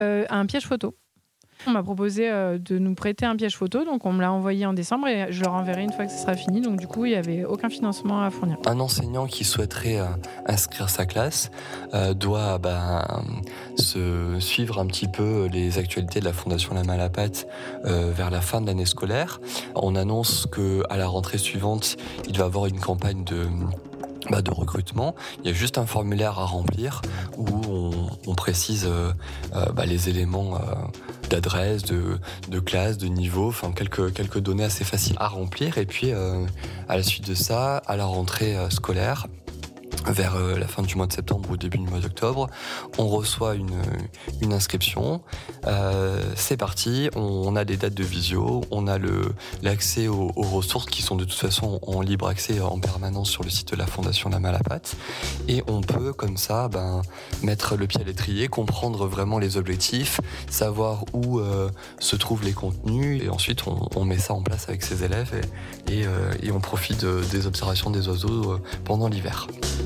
Un piège photo. On m'a proposé de nous prêter un piège photo, donc on me l'a envoyé en décembre et je le renverrai une fois que ce sera fini. Donc du coup, il n'y avait aucun financement à fournir. Un enseignant qui souhaiterait inscrire sa classe doit se suivre un petit peu les actualités de la Fondation La Main à la Pâte vers la fin de l'année scolaire. On annonce qu'à la rentrée suivante, il va y avoir une campagne de recrutement. Il y a juste un formulaire à remplir où on précise les éléments d'adresse, de classe, de niveau, enfin quelques données assez faciles à remplir. Et puis à la suite de ça, à la rentrée scolaire, vers la fin du mois de septembre ou début du mois d'octobre, on reçoit une inscription. C'est parti, on a des dates de visio, on a l'accès aux ressources qui sont de toute façon en libre accès en permanence sur le site de la Fondation La Main à la Pâte. Et on peut comme ça mettre le pied à l'étrier, comprendre vraiment les objectifs, savoir où se trouvent les contenus. Et ensuite on met ça en place avec ses élèves et on profite des observations des oiseaux pendant l'hiver.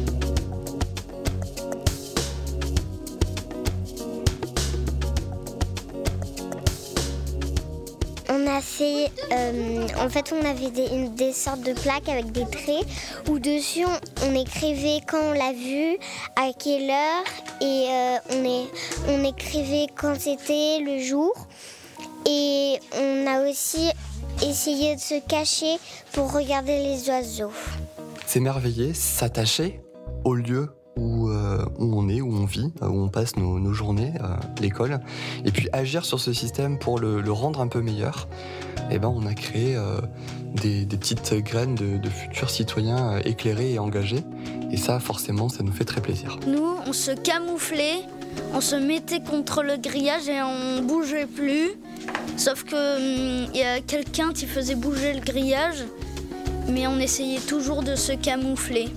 On a fait, on avait des sortes de plaques avec des traits où dessus on écrivait quand on l'a vu, à quelle heure et on écrivait quand c'était le jour. Et on a aussi essayé de se cacher pour regarder les oiseaux. S'émerveiller, s'attacher au lieu où on est, où on vit, où on passe nos journées à l'école, et puis agir sur ce système pour le rendre un peu meilleur. On a créé des petites graines de futurs citoyens éclairés et engagés, et ça forcément ça nous fait très plaisir. Nous on se camouflait, on se mettait contre le grillage et on bougeait plus, sauf que y a quelqu'un qui faisait bouger le grillage, mais on essayait toujours de se camoufler.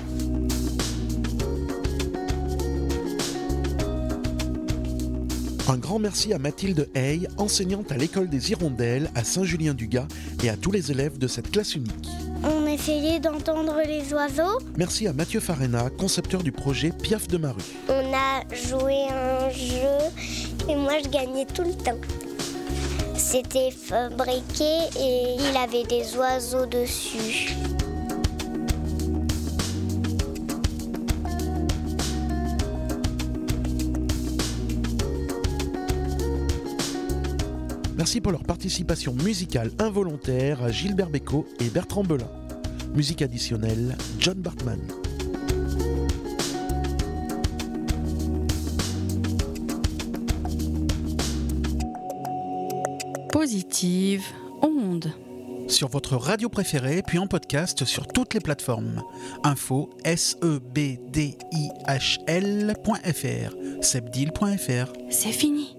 Un grand merci à Mathilde Hey, enseignante à l'école des Hirondelles à Saint-Julien-du-Gard et à tous les élèves de cette classe unique. On essayait d'entendre les oiseaux. Merci à Mathieu Farena, concepteur du projet Piaf de ma rue. On a joué à un jeu et moi je gagnais tout le temps. C'était fabriqué et il avait des oiseaux dessus. Merci pour leur participation musicale involontaire à Gilbert Bécaud et Bertrand Belin. Musique additionnelle, John Bartman. Positive onde. Sur votre radio préférée, puis en podcast sur toutes les plateformes. Info sebdihl.fr, sebdil.fr. C'est fini.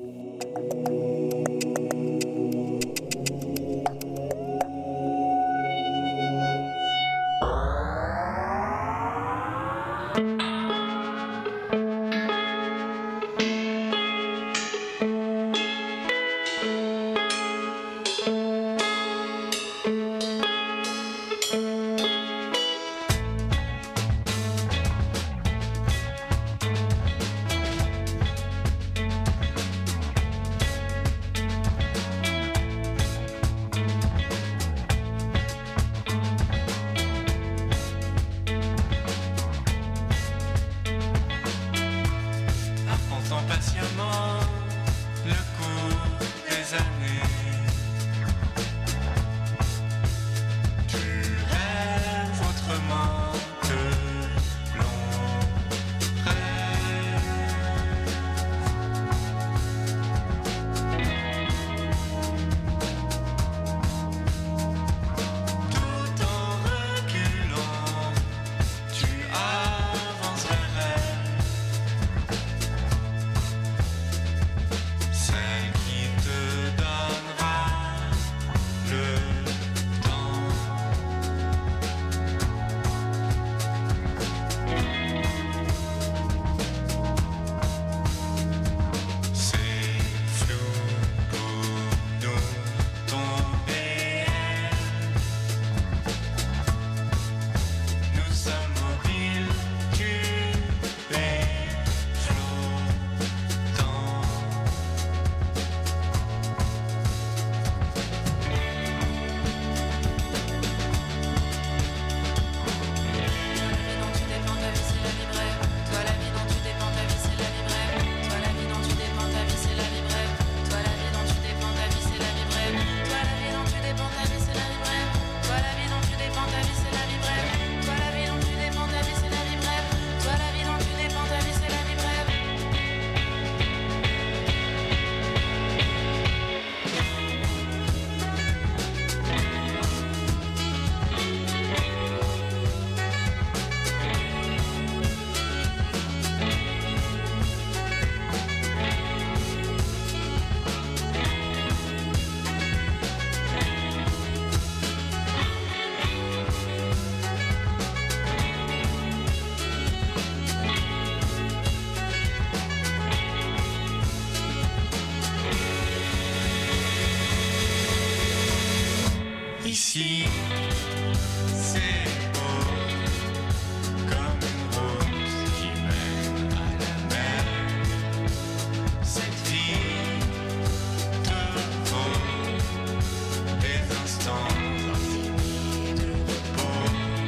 ici. C'est beau comme une rose qui mène à la mer. Cette vie te vaut des instants infinis de repos.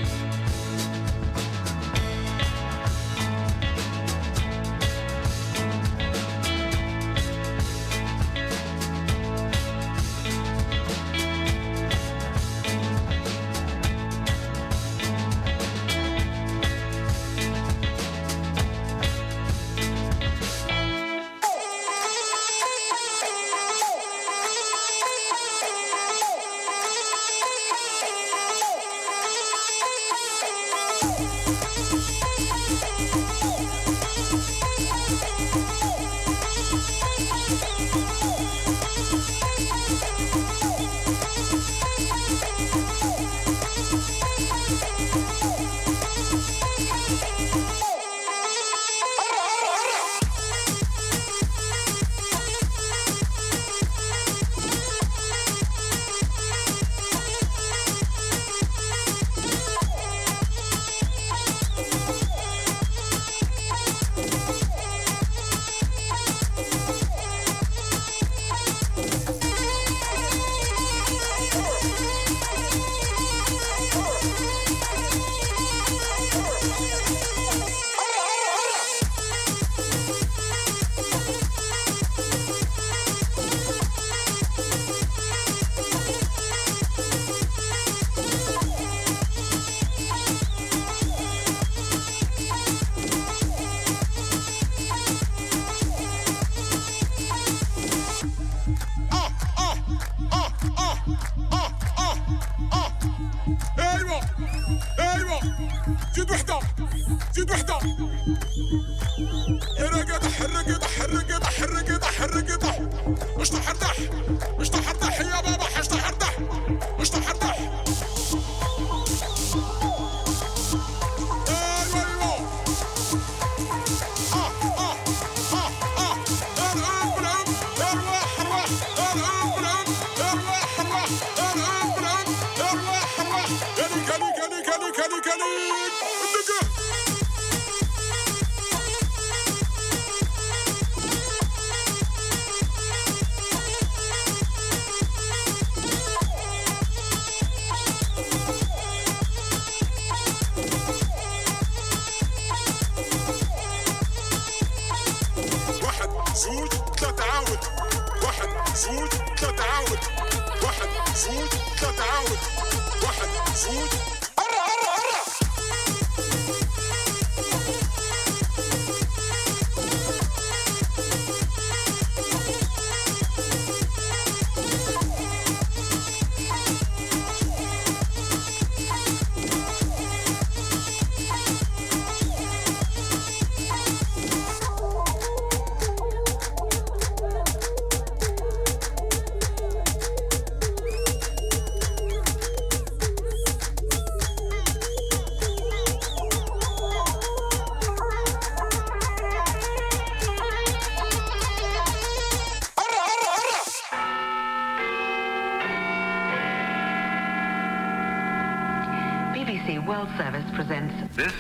BBC World Service presents This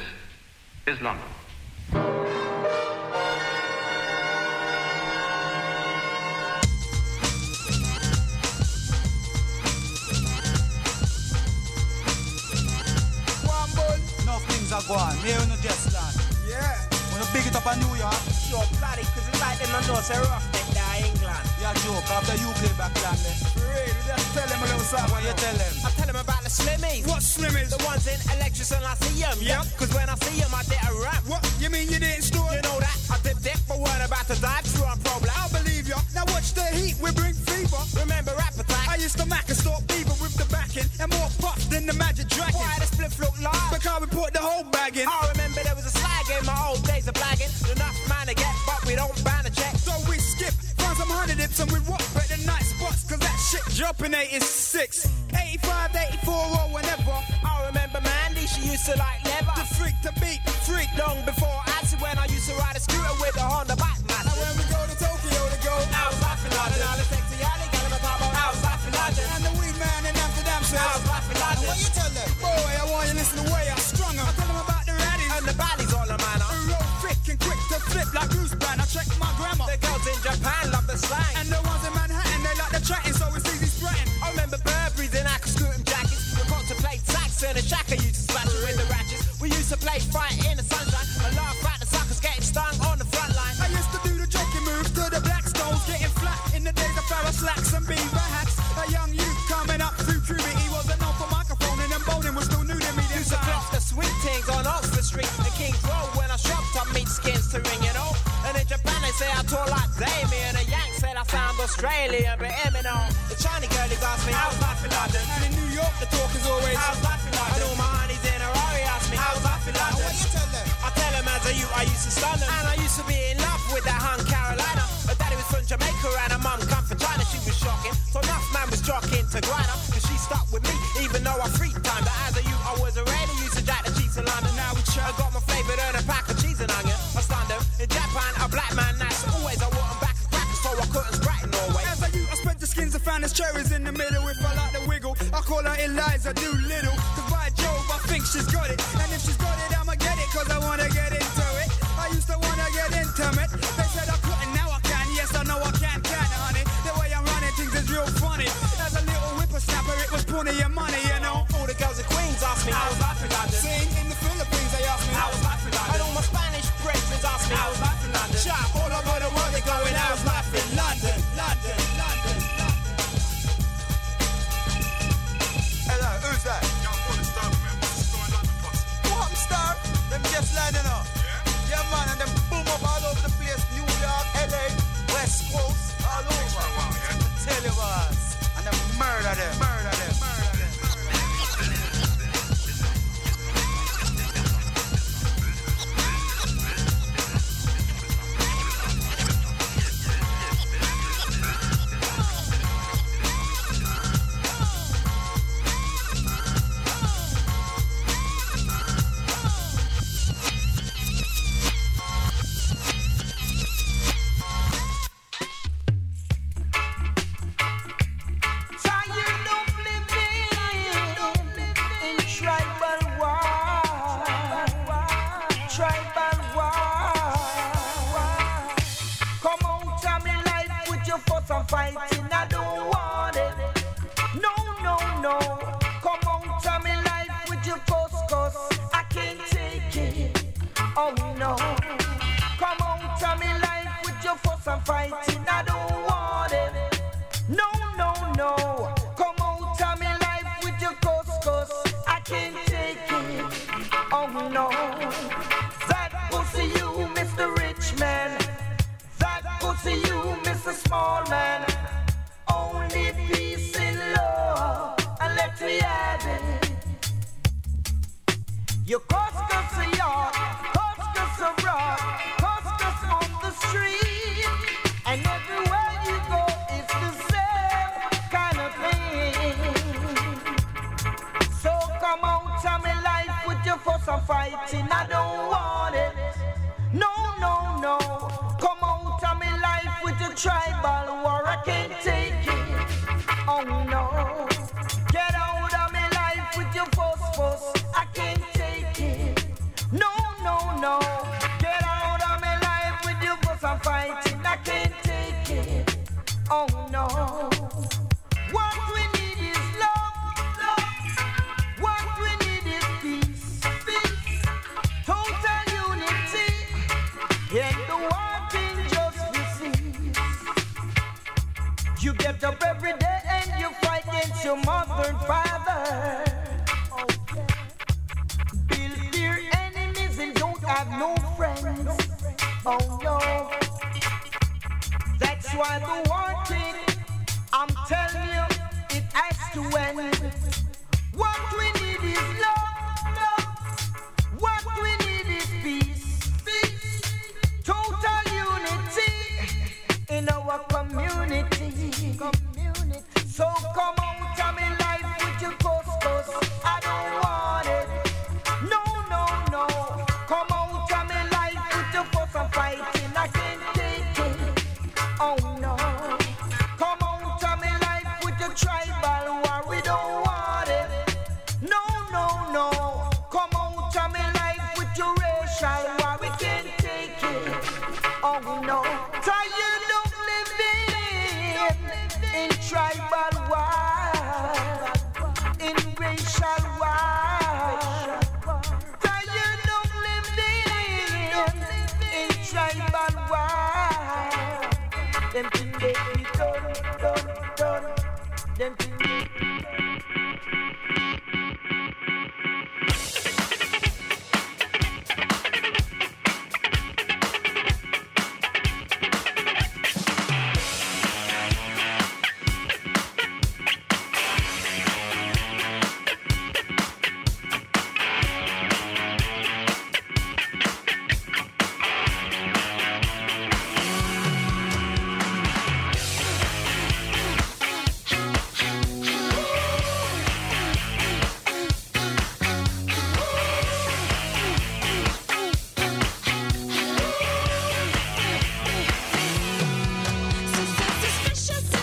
is London. Enough things are going. Me and just land. Yeah. Wanna big it up in New York? Sure, bloody, cause it's like them and know say rough neck there England. Yeah, joke, after you play back land there. Really? Just tell them a little something. What you tell them? I tell them about the Slimmies. What Slimmies? The ones in Electrics and I see them. Yep. Cause when I see them, I did a rap. What? You mean you didn't store? You know that? I did dick, but weren't about to dive through on problem. I believe ya. Now watch the heat, we bring fever. Remember Rap Attack? I used to mac and stalk beaver with the backing and more puff than the Magic Dragon. Why the split float live? Because we put the whole bag in. I remember there was a slag in my old days of blagging. Enough man to get, but we don't ban a check. So we skip, find some 100 dips and we rock at the night spots. Cause that shit drop in 86, 85, 84 or whenever. I remember Mandy, she used to like leather. The freak to beat, freak. Long before acid when I used to ride a scooter with a Honda Backmaster. And when we go to Tokyo to go, I was laughing London. And all the sexy alley gal in my papa, I was laughing London. And the weed man in Amsterdam says, I was Tall like Damien, a Yank said I sound Australian, but Eminem, the Chinese girl who asked me, how's life in London? And in New York, the talk is always, how's life in London? And all my honeys in a Rari ask me, how's life in London? What you tell them? I tell them as a youth, I used to stun them. And I used to be in love with that hun Carolina. Her daddy was from Jamaica and her mum come from China. She was shocking, so enough man was jockeying to grind her. Cause she stuck with me, even though I free time. But as a youth, I was already used to jack the cheese in London. Now we chill. I got my flavoured and a pack of cheese and onion. I stunned them. In Japan, a black man, that's always. I want them back and crackers, so I couldn't sprat in Norway. As a youth, I spent the skins and found the cherries in the middle. If I like the wiggle, I call her Eliza Doolittle. Cause by Jove, I think she's got it. And if she's got it, I'ma get it. Cause I wanna get into it. I used to wanna get intimate. They said I couldn't, now I can. Yes, I know I can, honey. The way I'm running things is real funny. As a little whippersnapper, it was plenty of money, you know. All the girls in Queens ask me, how's life in London? Sing in the Philippines, they ask me, how's life in London? And all my Spanish brethren ask me, how's life in London? Shout all over the world, they're going, how's life in London? London, London, London. Hello, who's that? Young boy, the Star, man. What's the story in London, boss? What, I'm Star? Them just landing up. Yeah, man, and them boom up all over the place. New York, LA, West Coast, all over. Tell you what, and them murder them, murder them, murder them. Fighting, I don't want it. No, no, no. Come on, tell me life with your cause I can't take it. Oh no. Come on, tell me life with your fuss and fighting, I don't want it. No, no, no. Come on, tell me life with your cause I can't take it. Oh no. That pussy you, Mr. Rich Man. That pussy you, Mr. Small Man. Only peace in love, and let me have it. You cost us a yard, cost us a rock, cost us on the street, and everywhere you go it's the same kind of thing. So come on, tell me life with your fuss and fighting, I don't want it. No, no, no. Come on, tell me life with your tribal war, I can't take it. Oh no. Get out of me life with your fuss, I can't take it. No, no, no. Get out of me life with your fuss and fighting, I can't take it. Oh no. What we need is love, love. What we need is peace, peace. Total unity. And the one thing just receives. You get up every day and you fight against your mother and father. Okay. Build your enemies and don't have no friends. Oh no. That's why the one thing I'm telling you, it has to end. What we need is love, love. What we need is peace, peace. Total unity in our community. So come on, tell me life with your cause I don't want it. No, no, no. Come on, tell me life with your fuss and fighting, I can't take it. Oh no. Come on, tell me life with your tribal war, we don't want it. No, no, no. Come on, tell me life with your racial war, we can't take it. Oh no. Tired of living in tribal war, in racial war. Tired of living in tribal war. Them things they be done. Them things they be done.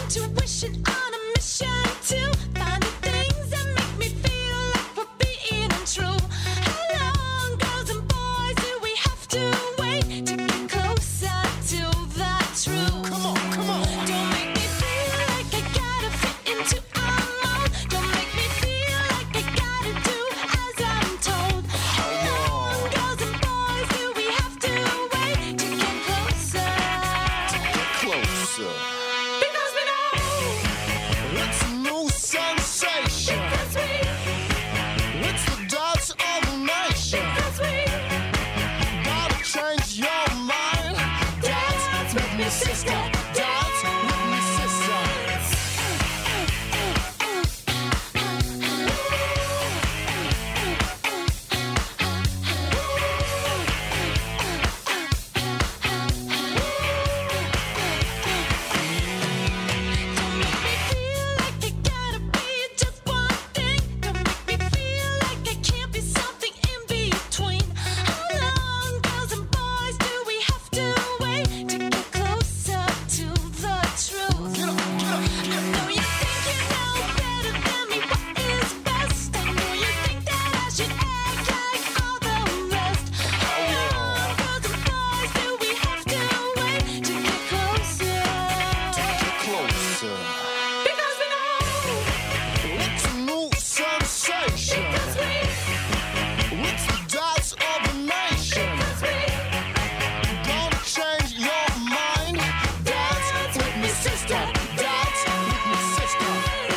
Intuition on a mission to find the things that make me feel like we're being untrue. How long, girls and boys, do we have to wait to get closer to the truth? Come on, come on. Don't make me feel like I gotta fit into a mold. Don't make me feel like I gotta do as I'm told. How long, girls and boys, do we have to wait to get closer? Closer. Because we know It's a new sensation. because It's the dance of a nation. Gotta change your mind. Dance with me, sister. Dance with me, sister. Closer. It's a new sensation. It's the dance of a nation. Gonna change your mind. Dance with me, sister. Dance with me, sister.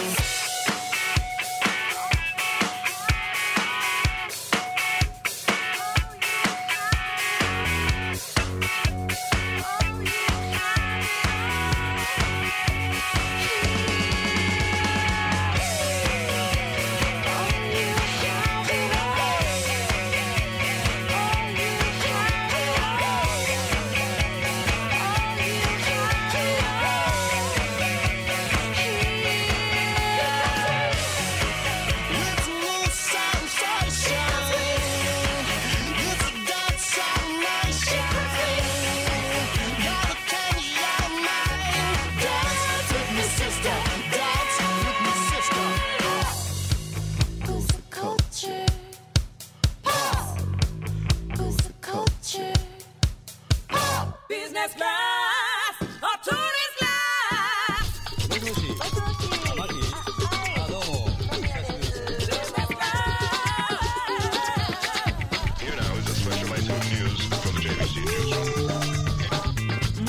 It's a new sensation. It's a dance of a nation. Gotta change your mind. Dance with me, sister. Dance with me, sister. Who's the culture? Who's the culture? Business class or tourist class? Here now is a special item of news from the JVC News.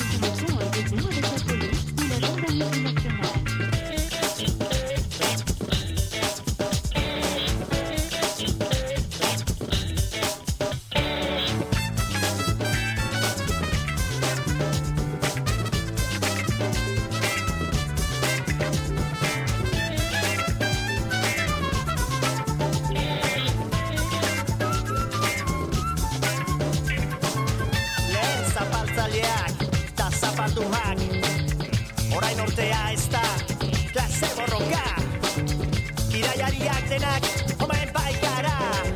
Lehen zapaltzaileak eta zapalduak. Orain urtea ez da klase borroka. Bidaiariak denak omen baikara.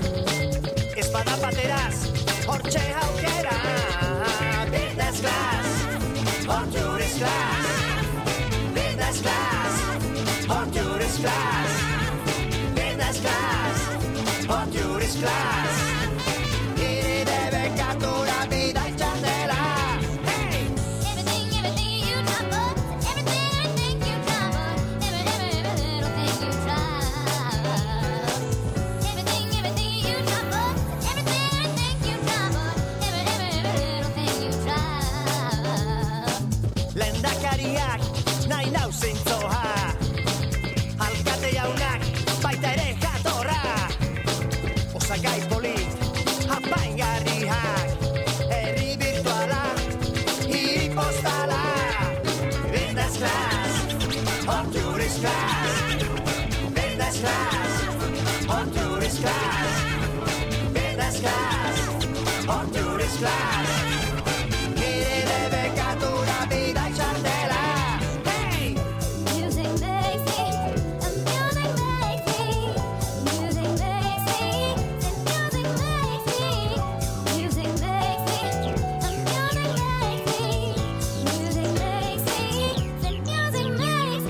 Ez bada bateraz hortxe aukera. Business class or tourist class. Business class or tourist class. Business class or tourist class. Iri debe katura bida itxandela. Hey! Everything you trouble, everything you trouble, every little thing you try. Everything you trouble, everything you trouble, every little thing you try. Lehendakariak nahi nau zintzoa. Alkate jaunak baita ere jatorra. Osagai polit, apaingarriak. Herri virtuala, hiri postala. Business class, or tourist class. Business class, or tourist class. Business class, or tourist class. Nire debe katura bida itxandela. Hey! Music makes me, music makes me, music makes me, music makes me, music makes me, music makes me, music makes me, music makes me.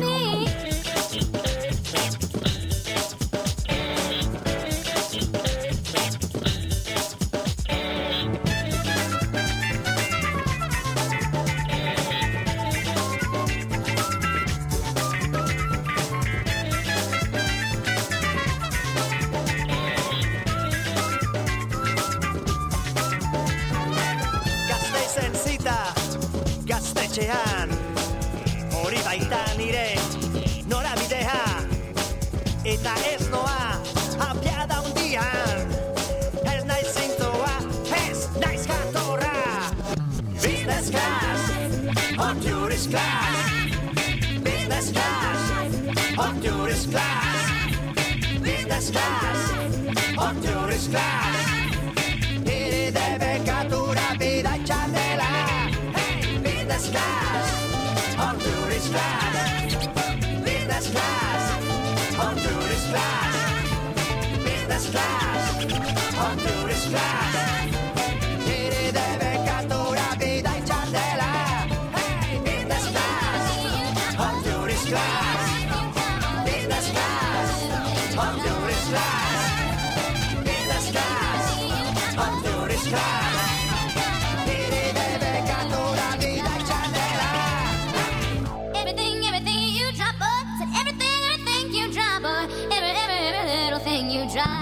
atxean hori baita nire norabidea eta ez noa abiada hundian ez naiz zintzoa ez naiz jatorra business class on tourist class business class on tourist class business class on tourist class Iri debe katura bida txandela Hey, business class on tourist class business class on tourist class business class on tourist class Iri debe katura bida txandela Hey, business class on tourist class business class on tourist class business class on tourist class Iri debe katura bida txandela Everything you drop, boy. Said everything you drop, boy. Every little thing you drop.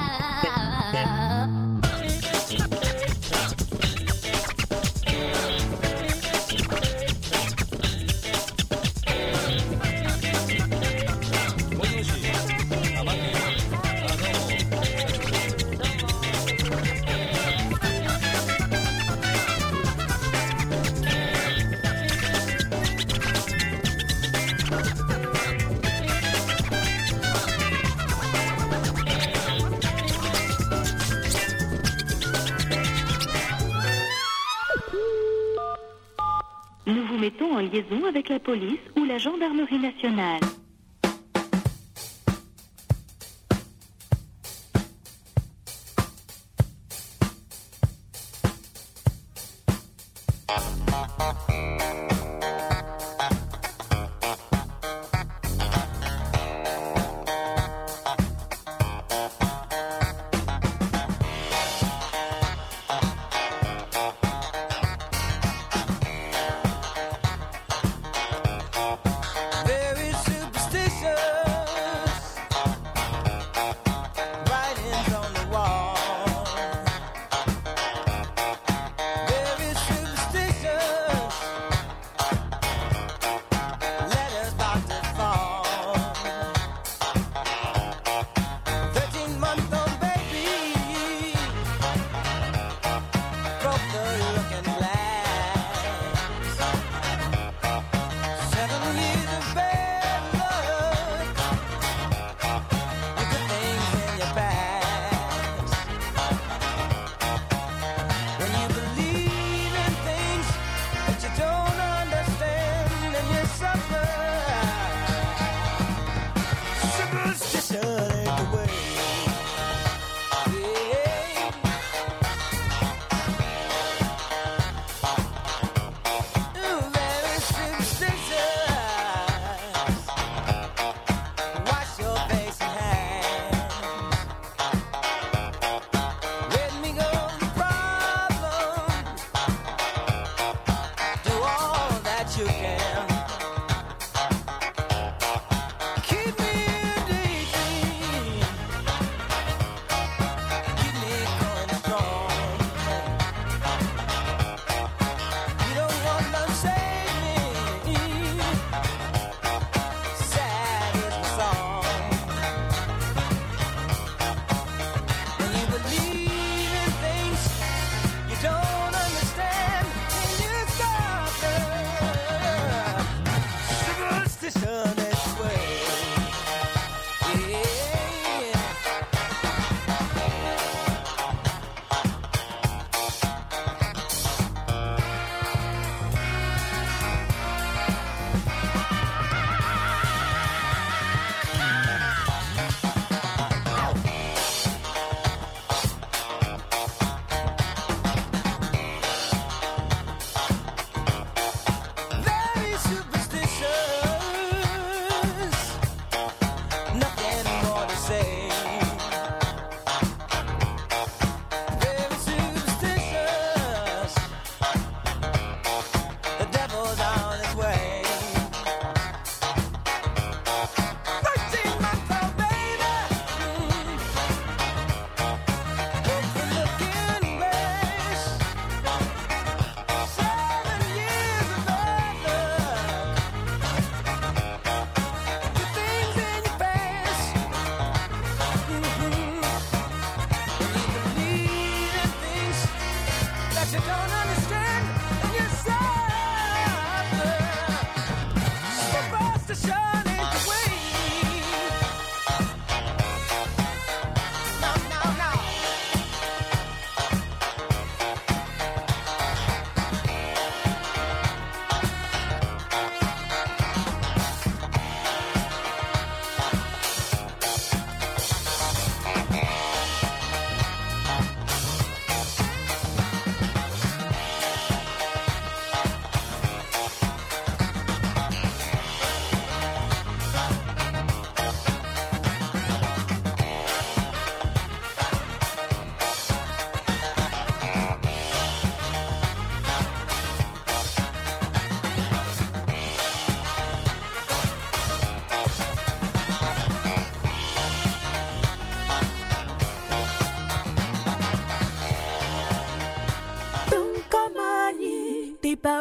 Nous vous mettons en liaison avec la police ou la gendarmerie nationale. Very super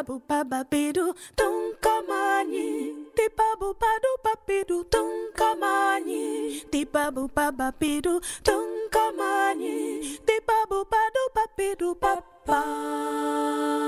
babu bababidu tunkamani. Di babu badu babidu tunkamani. Di babu bababidu tunkamani. Di babu badu babidu papa.